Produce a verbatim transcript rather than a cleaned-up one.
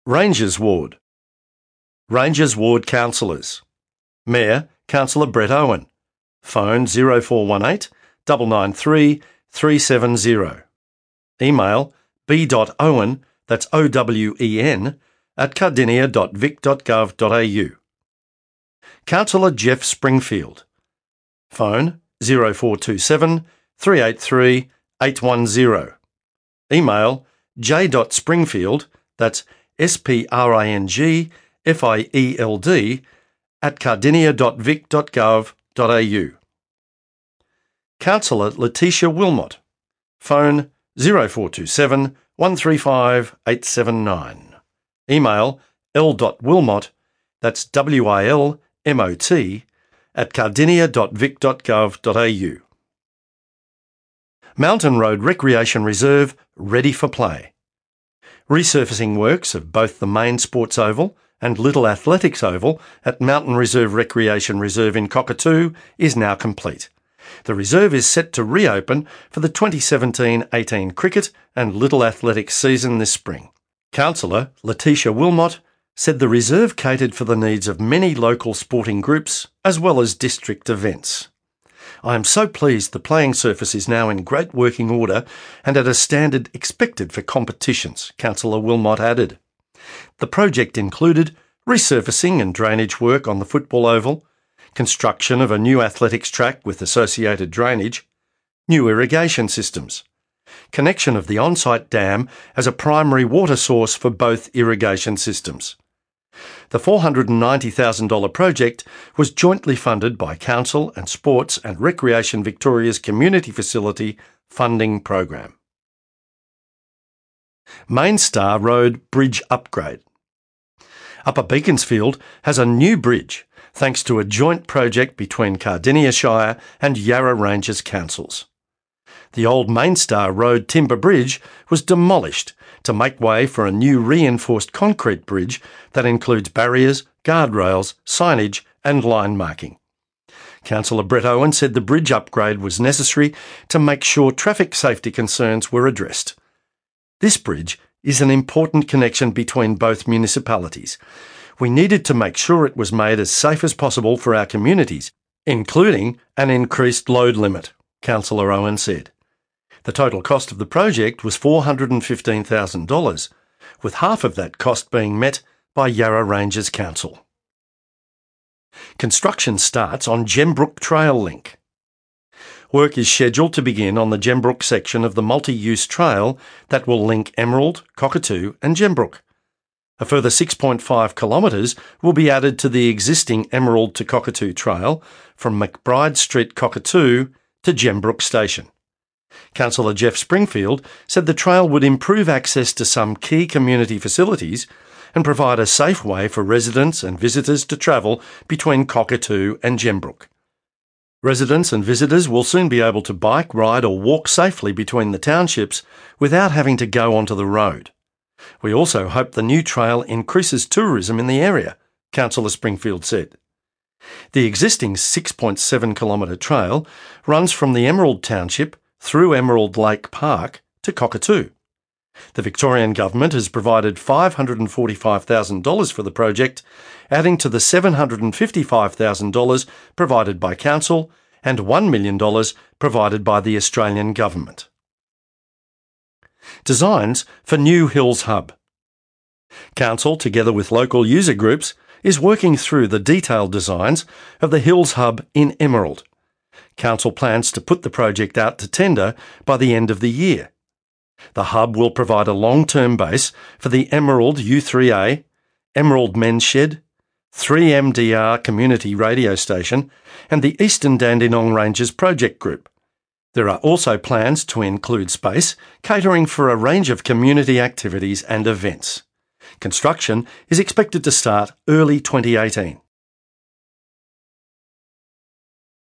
Rangers Ward. Rangers Ward Councillors. Mayor, Councillor Brett Owen. Phone zero four one eight, nine nine three, three seven zero. Email b.owen, that's O W E N, at cardinia dot vic dot gov dot a u. Councillor Jeff Springfield. Phone zero four two seven, three eight three, eight one zero. Email j.springfield, that's S P R I N G F I E L D, at cardinia dot vic dot gov dot a u. Councillor Letitia Wilmot. Phone zero four two seven, one three five, eight seven nine. Email l.wilmot, that's W I L M O T, at cardinia dot vic dot gov dot a u. Mountain Road Recreation Reserve ready for play. Resurfacing works of both the main sports oval and Little Athletics Oval at Mountain Reserve Recreation Reserve in Cockatoo is now complete. The reserve is set to reopen for the twenty seventeen eighteen cricket and Little Athletics season this spring. Councillor Letitia Wilmot said the reserve catered for the needs of many local sporting groups as well as district events. I am so pleased the playing surface is now in great working order and at a standard expected for competitions, Councillor Wilmot added. The project included resurfacing and drainage work on the football oval, construction of a new athletics track with associated drainage, new irrigation systems, connection of the on-site dam as a primary water source for both irrigation systems. The four hundred ninety thousand dollars project was jointly funded by Council and Sports and Recreation Victoria's Community Facility Funding Program. Main Star Road Bridge Upgrade. Upper Beaconsfield has a new bridge thanks to a joint project between Cardinia Shire and Yarra Ranges councils. The old Main Star Road timber bridge was demolished to make way for a new reinforced concrete bridge that includes barriers, guardrails, signage and line marking. Councillor Brett Owen said the bridge upgrade was necessary to make sure traffic safety concerns were addressed. This bridge is an important connection between both municipalities. We needed to make sure it was made as safe as possible for our communities, including an increased load limit, Councillor Owen said. The total cost of the project was four hundred fifteen thousand dollars, with half of that cost being met by Yarra Ranges Council. Construction starts on Gembrook Trail Link. Work is scheduled to begin on the Gembrook section of the multi-use trail that will link Emerald, Cockatoo and Gembrook. A further six point five kilometres will be added to the existing Emerald to Cockatoo trail from McBride Street, Cockatoo to Gembrook Station. Councillor Jeff Springfield said the trail would improve access to some key community facilities and provide a safe way for residents and visitors to travel between Cockatoo and Gembrook. Residents and visitors will soon be able to bike, ride or walk safely between the townships without having to go onto the road. We also hope the new trail increases tourism in the area, Councillor Springfield said. The existing six point seven kilometre trail runs from the Emerald Township through Emerald Lake Park to Cockatoo. The Victorian Government has provided five hundred forty-five thousand dollars for the project, adding to the seven hundred fifty-five thousand dollars provided by Council and one million dollars provided by the Australian Government. Designs for New Hills Hub. Council, together with local user groups, is working through the detailed designs of the Hills Hub in Emerald. Council plans to put the project out to tender by the end of the year. The hub will provide a long-term base for the Emerald U three A, Emerald Men's Shed, three M D R Community Radio Station and the Eastern Dandenong Ranges Project Group. There are also plans to include space catering for a range of community activities and events. Construction is expected to start early twenty eighteen.